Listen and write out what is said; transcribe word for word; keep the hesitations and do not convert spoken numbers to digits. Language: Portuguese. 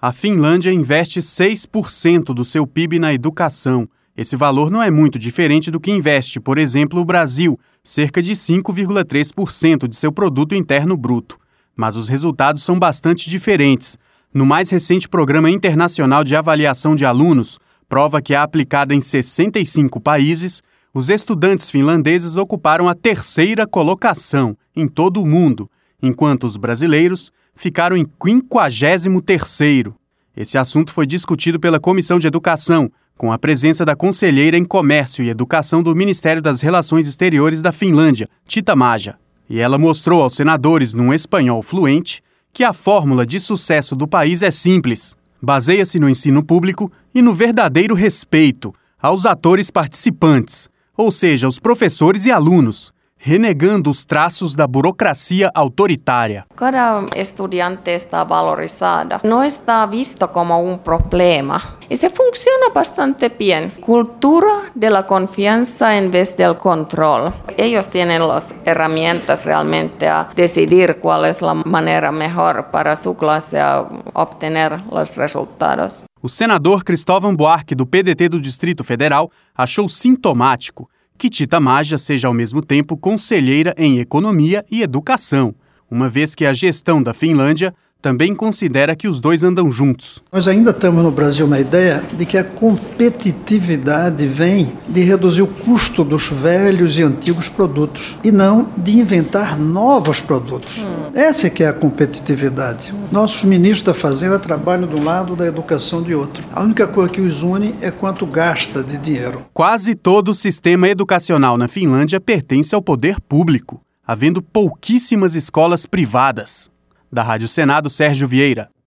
A Finlândia investe seis por cento do seu P I B na educação. Esse valor não é muito diferente do que investe, por exemplo, o Brasil, cerca de cinco vírgula três por cento de seu produto interno bruto. Mas os resultados são bastante diferentes. No mais recente Programa Internacional de Avaliação de Alunos, prova que é aplicada em sessenta e cinco países, os estudantes finlandeses ocuparam a terceira colocação em todo o mundo, enquanto os brasileiros ficaram em quinquagésimo terceiro. Esse assunto foi discutido pela Comissão de Educação, com a presença da conselheira em Comércio e Educação do Ministério das Relações Exteriores da Finlândia, Tita Maja. E ela mostrou aos senadores, num espanhol fluente, que a fórmula de sucesso do país é simples. Baseia-se no ensino público e no verdadeiro respeito aos atores participantes, ou seja, os professores e alunos, renegando os traços da burocracia autoritária. Cada estudiante está valorizada, não está visto como um problema. E se funciona bastante bem. Cultura de la confianza en vez del control. Ellos tienen las herramientas realmente a decidir cuál es la manera mejor para su clase a obtener los resultados. O senador Cristóvão Buarque, do P D T do Distrito Federal, achou sintomático que Tita Maja seja ao mesmo tempo conselheira em Economia e Educação, uma vez que a gestão da Finlândia também considera que os dois andam juntos. Nós ainda estamos no Brasil na ideia de que a competitividade vem de reduzir o custo dos velhos e antigos produtos e não de inventar novos produtos. Hum. Essa é que é a competitividade. Hum. Nossos ministros da Fazenda trabalham de um lado, da educação de outro. A única coisa que os une é quanto gasta de dinheiro. Quase todo o sistema educacional na Finlândia pertence ao poder público, havendo pouquíssimas escolas privadas. Da Rádio Senado, Sérgio Vieira.